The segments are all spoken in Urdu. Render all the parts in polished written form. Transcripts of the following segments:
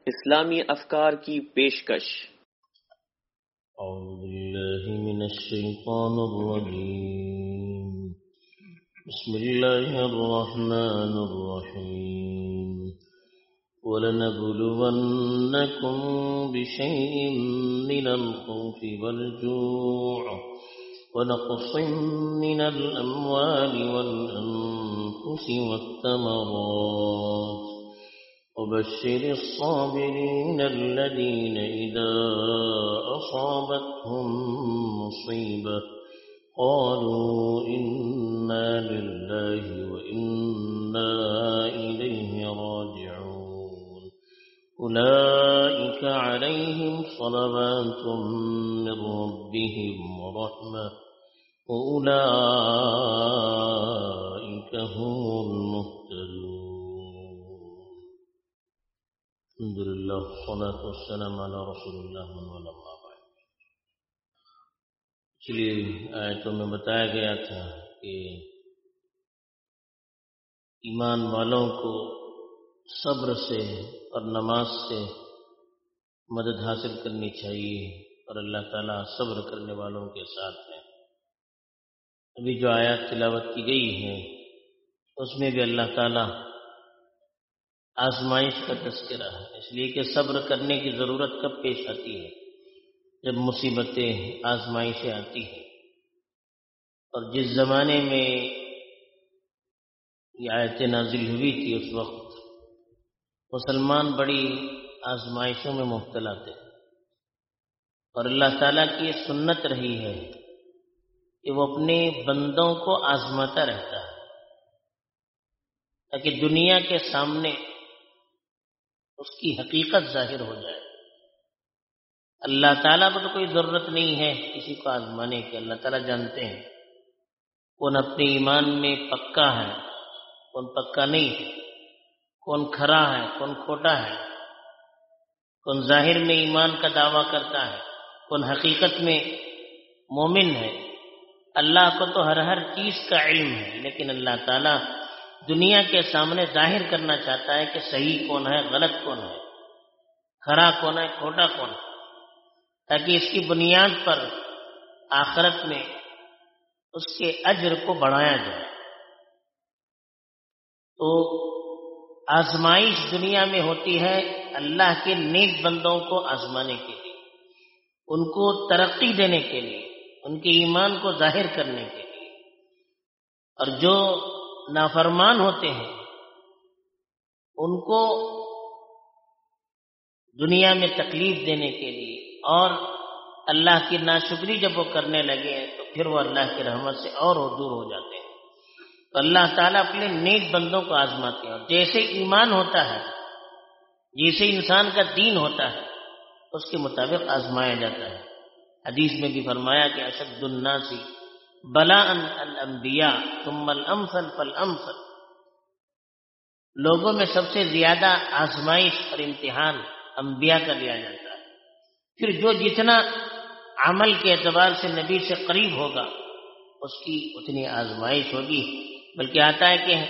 اسلامی افکار کی پیشکش۔ اعوذ باللہ من الشیطان الرجیم، بسم اللہ الرحمن الرحیم، وَلَنَبْلُوَنَّكُمْ بِشَيْءٍ مِّنَ الْخَوْفِ وَالْجُوعِ وَنَقْصٍ مِّنَ الْأَمْوَالِ وَالْأَنفُسِ وَالثَّمَرَاتِ وَبَشِّرِ الصَّابِرِينَ الَّذِينَ إِذَا أَصَابَتْهُم مُّصِيبَةٌ قَالُوا إِنَّا لِلَّهِ وَإِنَّا إِلَيْهِ رَاجِعُونَ أُولَئِكَ عَلَيْهِمْ صَلَوَاتٌ مِّن رَّبِّهِمْ وَرَحْمَةٌ وَأُولَئِكَ هُمُ الْمُهْتَدُونَ۔ الحمد للہ والصلاة والسلام علی رسول اللہ اما بعد۔ پچھلی آیتوں میں بتایا گیا تھا کہ ایمان والوں کو صبر سے اور نماز سے مدد حاصل کرنی چاہیے، اور اللہ تعالیٰ صبر کرنے والوں کے ساتھ ہے۔ ابھی جو آیات تلاوت کی گئی ہیں اس میں بھی اللہ تعالیٰ آزمائش کا تذکرہ ہے، اس لیے کہ صبر کرنے کی ضرورت کب پیش آتی ہے؟ جب مصیبتیں، آزمائشیں آتی ہیں۔ اور جس زمانے میں یہ آیتیں نازل ہوئی تھی اس وقت مسلمان بڑی آزمائشوں میں مبتلا تھے، اور اللہ تعالیٰ کی یہ سنت رہی ہے کہ وہ اپنے بندوں کو آزماتا رہتا ہے تاکہ دنیا کے سامنے اس کی حقیقت ظاہر ہو جائے۔ اللہ تعالیٰ کو تو کوئی ضرورت نہیں ہے کسی کو آزمانے کی، اللہ تعالیٰ جانتے ہیں کون اپنے ایمان میں پکا ہے، کون پکا نہیں ہے، کون کھرا ہے، کون کھوٹا ہے، کون ظاہر میں ایمان کا دعویٰ کرتا ہے، کون حقیقت میں مومن ہے۔ اللہ کو تو ہر چیز کا علم ہے، لیکن اللہ تعالیٰ دنیا کے سامنے ظاہر کرنا چاہتا ہے کہ صحیح کون ہے، غلط کون ہے، کھرا کون ہے، کھوٹا کون ہے، تاکہ اس کی بنیاد پر آخرت میں اس کے اجر کو بڑھایا جائے۔ تو آزمائش دنیا میں ہوتی ہے اللہ کے نیک بندوں کو آزمانے کے لیے، ان کو ترقی دینے کے لیے، ان کے ایمان کو ظاہر کرنے کے لیے، اور جو نافرمان ہوتے ہیں ان کو دنیا میں تکلیف دینے کے لیے، اور اللہ کی ناشکری جب وہ کرنے لگے تو پھر وہ اللہ کی رحمت سے اور دور ہو جاتے ہیں۔ تو اللہ تعالیٰ اپنے نیک بندوں کو آزماتے ہیں، اور جیسے ایمان ہوتا ہے، جیسے انسان کا دین ہوتا ہے اس کے مطابق آزمایا جاتا ہے۔ حدیث میں بھی فرمایا کہ اشد الناس بلاء الانبیاء ثم الامثل فالامثل، لوگوں میں سب سے زیادہ آزمائش اور امتحان انبیاء کا لیا جاتا ہے، پھر جو جتنا عمل کے اعتبار سے نبی سے قریب ہوگا اس کی اتنی آزمائش ہوگی۔ بلکہ آتا ہے کہ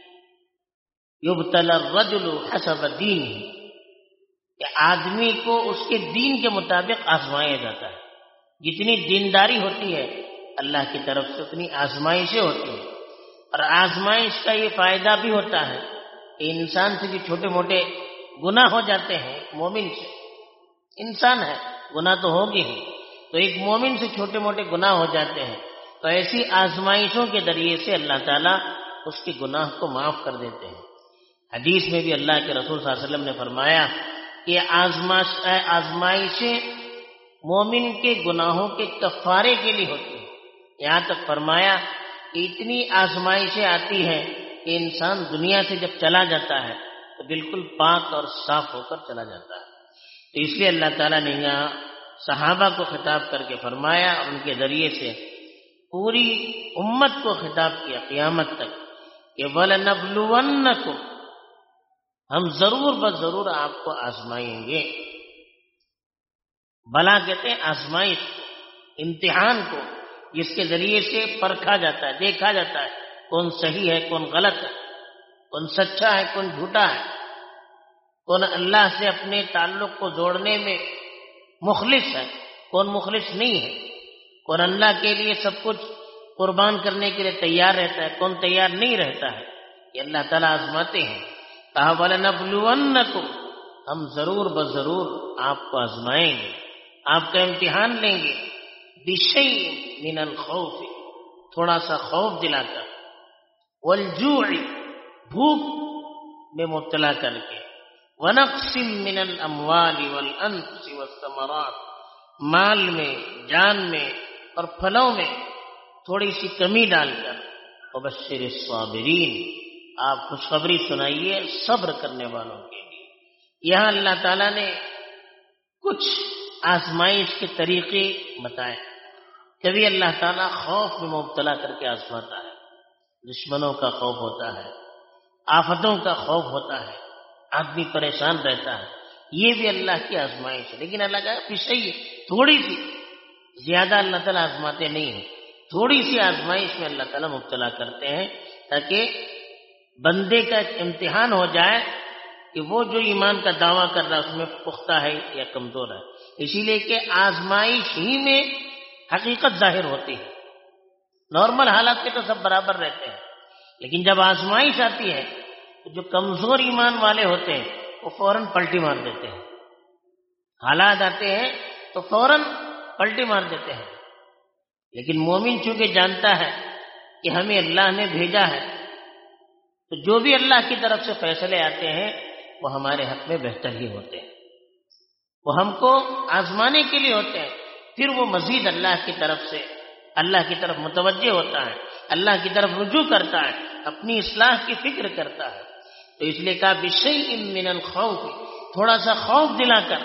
یبتلی الرجل حسب دینہ، کہ آدمی کو اس کے دین کے مطابق آزمایا جاتا ہے۔ جتنی دینداری ہوتی ہے اللہ کی طرف سے اتنی آزمائشیں ہوتی ہیں، اور آزمائش کا یہ فائدہ بھی ہوتا ہے کہ انسان سے جو چھوٹے موٹے گناہ ہو جاتے ہیں، مومن سے، انسان ہے گناہ تو ہوگی ہی، تو ایک مومن سے چھوٹے موٹے گناہ ہو جاتے ہیں، تو ایسی آزمائشوں کے ذریعے سے اللہ تعالیٰ اس کے گناہ کو معاف کر دیتے ہیں۔ حدیث میں بھی اللہ کے رسول صلی اللہ علیہ وسلم نے فرمایا کہ آزمائشیں مومن کے گناہوں کے کفارے کے لیے ہوتی ہیں۔ یہاں تک فرمایا کہ اتنی آزمائشیں آتی ہیں کہ انسان دنیا سے جب چلا جاتا ہے تو بالکل پاک اور صاف ہو کر چلا جاتا ہے۔ تو اس لیے اللہ تعالیٰ نے یہاں صحابہ کو خطاب کر کے فرمایا، اور ان کے ذریعے سے پوری امت کو خطاب کیا قیامت تک کہ وَلَنَبْلُوَنَّكُمْ، ہم ضرور بضرور آپ کو آزمائیں گے۔ بلا کہتے ہیں آزمائش کو، امتحان کو، جس کے ذریعے سے پرکھا جاتا ہے، دیکھا جاتا ہے کون صحیح ہے، کون غلط ہے، کون سچا ہے، کون جھوٹا ہے۔ کون اللہ سے اپنے تعلق کو جوڑنے میں مخلص ہے، کون مخلص نہیں ہے، کون اللہ کے لیے سب کچھ قربان کرنے کے لیے تیار رہتا ہے، کون تیار نہیں رہتا ہے، یہ اللہ تعالیٰ آزماتے ہیں. کہا وَلَنَبْلُوَنَّكُمْ، ہم ضرور بضرور آپ کو آزمائیں گے، آپ کا امتحان لیں گے. بِشَيْءٍ مِّنَ الْخَوْفِ، تھوڑا سا خوف دلا کر، وَالْجُوعِ، بھوک میں مبتلا کر کے، وَنَقْصٍ مِّنَ الْأَمْوَالِ وَالْأَنفُسِ وَالثَّمَرَاتِ، مال میں، جان میں اور پھلوں میں تھوڑی سی کمی ڈال کر. وَبَشِّرِ الصَّابِرِينَ، آپ خوشخبری سنائیے صبر کرنے والوں کے لیے. یہاں اللہ تعالیٰ نے کچھ آزمائش کے طریقے بتائے. کبھی اللہ تعالیٰ خوف میں مبتلا کر کے آزماتا ہے، دشمنوں کا خوف ہوتا ہے، آفتوں کا خوف ہوتا ہے، آدمی پریشان رہتا ہے، یہ بھی اللہ کی آزمائش ہے. لیکن اللہ کا پیچھے تھوڑی سی، زیادہ اللہ تعالیٰ آزماتے نہیں ہیں، تھوڑی سی آزمائش میں اللہ تعالیٰ مبتلا کرتے ہیں تاکہ بندے کا ایک امتحان ہو جائے کہ وہ جو ایمان کا دعویٰ کر رہا ہے اس میں پختہ ہے یا کمزور ہے. اسی لیے کہ آزمائش ہی میں حقیقت ظاہر ہوتی ہے. نارمل حالات کے تو سب برابر رہتے ہیں، لیکن جب آزمائش آتی ہے تو جو کمزور ایمان والے ہوتے ہیں وہ فوراً پلٹی مار دیتے ہیں. حالات آتے ہیں تو فوراً پلٹی مار دیتے ہیں. لیکن مومن چونکہ جانتا ہے کہ ہمیں اللہ نے بھیجا ہے، تو جو بھی اللہ کی طرف سے فیصلے آتے ہیں وہ ہمارے حق میں بہتر ہی ہوتے ہیں، وہ ہم کو آزمانے کے لیے ہوتے ہیں. پھر وہ مزید اللہ کی طرف سے، اللہ کی طرف متوجہ ہوتا ہے، اللہ کی طرف رجوع کرتا ہے، اپنی اصلاح کی فکر کرتا ہے. تو اس لیے کہا بِشَيْءٍ مِّنَ الْخَوْفِ، تھوڑا سا خوف دلا کر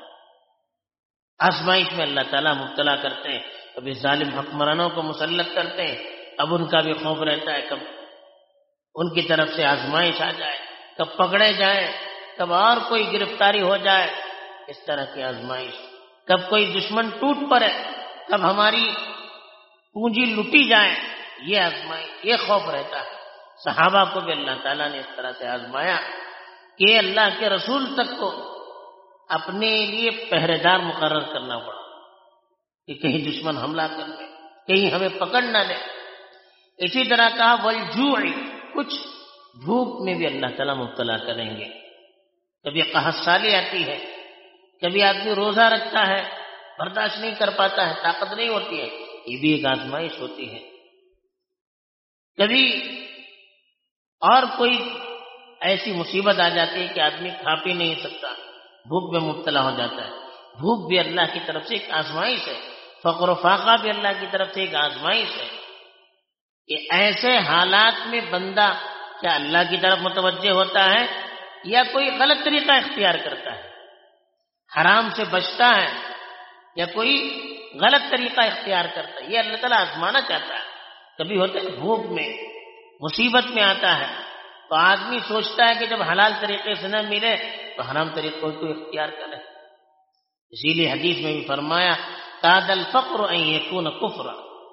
آزمائش میں اللہ تعالیٰ مبتلا کرتے ہیں. کبھی ظالم حکمرانوں کو مسلط کرتے ہیں، اب ان کا بھی خوف رہتا ہے، کب ان کی طرف سے آزمائش آ جائے، کب پکڑے جائیں، کب اور کوئی گرفتاری ہو جائے. اس طرح کی آزمائش، کب کوئی دشمن ٹوٹ پڑے، کب ہماری پونجی لوٹی جائے، یہ آزمائش، یہ خوف رہتا ہے. صحابہ کو بھی اللہ تعالیٰ نے اس طرح سے آزمایا کہ اللہ کے رسول تک کو اپنے لیے پہرے دار مقرر کرنا پڑا کہ کہیں دشمن حملہ کر لے، کہیں ہمیں پکڑ نہ لے. اسی طرح کہا والجوع، کچھ بھوک میں بھی اللہ تعالیٰ مبتلا کریں گے. کبھی قحط سالی آتی ہے، کبھی آدمی روزہ رکھتا ہے، برداشت نہیں کر پاتا ہے، طاقت نہیں ہوتی ہے، یہ بھی ایک آزمائش ہوتی ہے. کبھی اور کوئی ایسی مصیبت آ جاتی ہے کہ آدمی کھا پی نہیں سکتا، بھوک میں مبتلا ہو جاتا ہے. بھوک بھی اللہ کی طرف سے ایک آزمائش ہے. فقر و فاقہ بھی اللہ کی طرف سے ایک آزمائش ہے. کہ ایسے حالات میں بندہ کیا اللہ کی طرف متوجہ ہوتا ہے یا کوئی غلط طریقہ اختیار کرتا ہے، حرام سے بچتا ہے یا کوئی غلط طریقہ اختیار کرتا ہے. یہ اللہ تعالیٰ آزمانا چاہتا ہے. کبھی ہوتا ہے بھوک میں، مصیبت میں آتا ہے تو آدمی سوچتا ہے کہ جب حلال طریقے سے نہ ملے تو حرام طریقوں کو اختیار کرے. اسی لیے حدیث میں بھی فرمایا کاد الفقر ان یکون کفرا،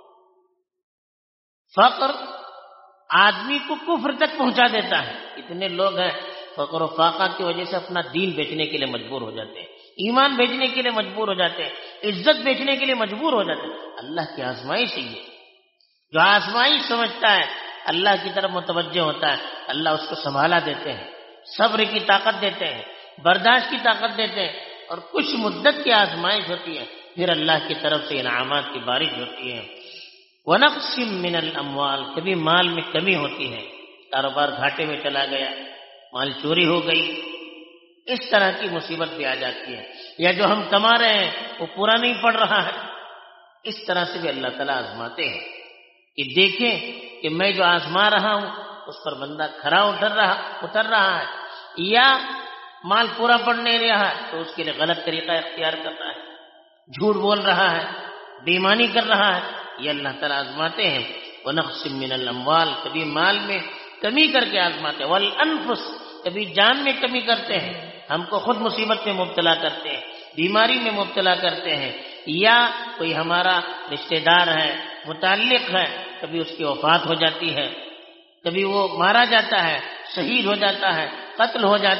فقر آدمی کو کفر تک پہنچا دیتا ہے. اتنے لوگ ہیں فقر و فاقہ کی وجہ سے اپنا دین بیچنے کے لیے مجبور ہو جاتے ہیں، ایمان بیچنے کے لیے مجبور ہو جاتے ہیں، عزت بیچنے کے لیے مجبور ہو جاتے ہیں. اللہ کی آزمائش ہی ہے. جو آزمائش سمجھتا ہے اللہ کی طرف متوجہ ہوتا ہے، اللہ اس کو سنبھالا دیتے ہیں، صبر کی طاقت دیتے ہیں، برداشت کی طاقت دیتے ہیں. اور کچھ مدت کی آزمائش ہوتی ہے، پھر اللہ کی طرف سے انعامات کی بارش ہوتی ہے. وَنَقْصٍ مِّنَ الْأَمْوَالِ، کبھی مال میں کمی ہوتی ہے، کاروبار گھاٹے میں چلا گیا، مال چوری ہو گئی، اس طرح کی مصیبت بھی آ جاتی ہے. یا جو ہم کما رہے ہیں وہ پورا نہیں پڑ رہا ہے، اس طرح سے بھی اللہ تعالیٰ آزماتے ہیں کہ دیکھیں کہ میں جو آزما رہا ہوں اس پر بندہ کھرا اتر رہا ہے یا مال پورا پڑ نہیں رہا ہے تو اس کے لیے غلط طریقہ اختیار کرتا ہے، جھوٹ بول رہا ہے، بے ایمانی کر رہا ہے. یہ اللہ تعالیٰ آزماتے ہیں. وَنَقْصٍ مِّنَ الْأَمْوَالِ، کبھی مال میں کمی کر کے آزماتے ہیں. وَالْأَنفُسِ، کبھی جان میں کمی کرتے ہیں، ہم کو خود مصیبت میں مبتلا کرتے ہیں، بیماری میں مبتلا کرتے ہیں، یا کوئی ہمارا رشتہ دار ہے، متعلق ہے، کبھی اس کی وفات ہو جاتی ہے، کبھی وہ مارا جاتا ہے، شہید ہو جاتا ہے، قتل ہو جاتا ہے.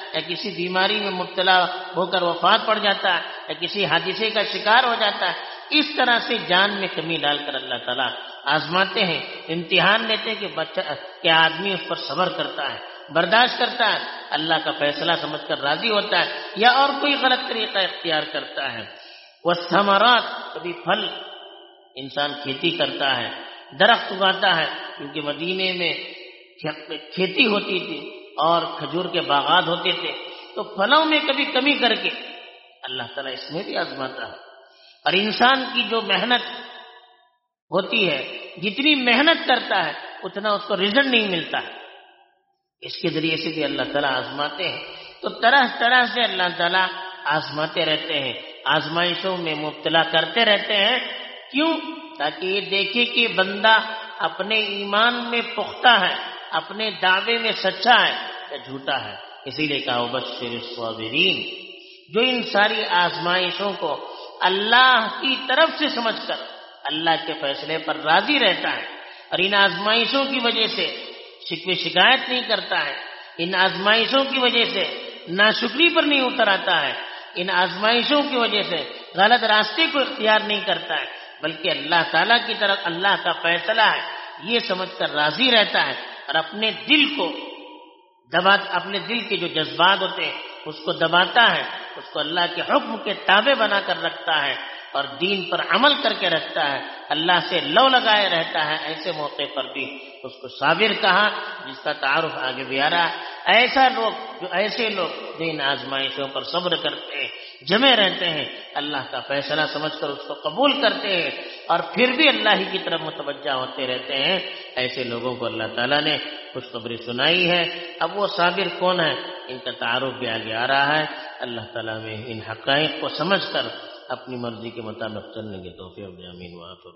یا کسی بیماری میں مبتلا ہو کر وفات پڑ جاتا ہے یا کسی حادثے کا شکار ہو جاتا ہے، اس طرح سے جان میں کمی ڈال کر اللہ تعالیٰ آزماتے ہیں، امتحان لیتے ہیں کہ آدمی اس پر صبر کرتا ہے، برداشت کرتا ہے، اللہ کا فیصلہ سمجھ کر راضی ہوتا ہے، یا اور کوئی غلط طریقہ اختیار کرتا ہے۔ والثمرات، کبھی پھل، انسان کھیتی کرتا ہے، درخت اگاتا ہے، کیونکہ مدینے میں کھیتی ہوتی تھی اور کھجور کے باغات ہوتے تھے، تو پھلوں میں کبھی کمی کر کے اللہ تعالیٰ اس میں بھی آزماتا ہے۔ اور انسان کی جو محنت ہوتی ہے، جتنی محنت کرتا ہے اتنا اس کو رزلٹ نہیں ملتا ہے، اس کے ذریعے سے بھی اللہ تعالیٰ آزماتے ہیں۔ تو طرح طرح سے اللہ تعالیٰ آزماتے رہتے ہیں، آزمائشوں میں مبتلا کرتے رہتے ہیں۔ کیوں؟ تاکہ یہ دیکھے کہ بندہ اپنے ایمان میں پختہ ہے، اپنے دعوے میں سچا ہے یا جھوٹا ہے۔ اسی لیے کہا وبشر الصابرین، جو ان ساری آزمائشوں کو اللہ کی طرف سے سمجھ کر اللہ کے فیصلے پر راضی رہتا ہے اور ان آزمائشوں کی وجہ سے شکوے شکایت نہیں کرتا ہے، ان آزمائشوں کی وجہ سے ناشکری پر نہیں اتر آتا ہے، ان آزمائشوں کی وجہ سے غلط راستے کو اختیار نہیں کرتا ہے، بلکہ اللہ تعالیٰ کی طرف اللہ کا فیصلہ ہے یہ سمجھ کر راضی رہتا ہے، اور اپنے دل کے جو جذبات ہوتے ہیں اس کو دباتا ہے، اس کو اللہ کے حکم کے تابع بنا کر رکھتا ہے اور دین پر عمل کر کے رکھتا ہے، اللہ سے لو لگائے رہتا ہے۔ ایسے موقع پر بھی اس کو صابر کہا، جس کا تعارف آگے بھی آ رہا ہے۔ ایسے لوگ جو ان آزمائشوں پر صبر کرتے ہیں، جمے رہتے ہیں، اللہ کا فیصلہ سمجھ کر اس کو قبول کرتے ہیں اور پھر بھی اللہ ہی کی طرف متوجہ ہوتے رہتے ہیں، ایسے لوگوں کو اللہ تعالیٰ نے خوشخبری سنائی ہے۔ اب وہ صابر کون ہے، ان کا تعارف بھی آگے آ رہا ہے۔ اللہ تعالیٰ میں ان حقائق کو سمجھ کر اپنی مرضی کے مطابق چلنے کے توفیق دے، آمین۔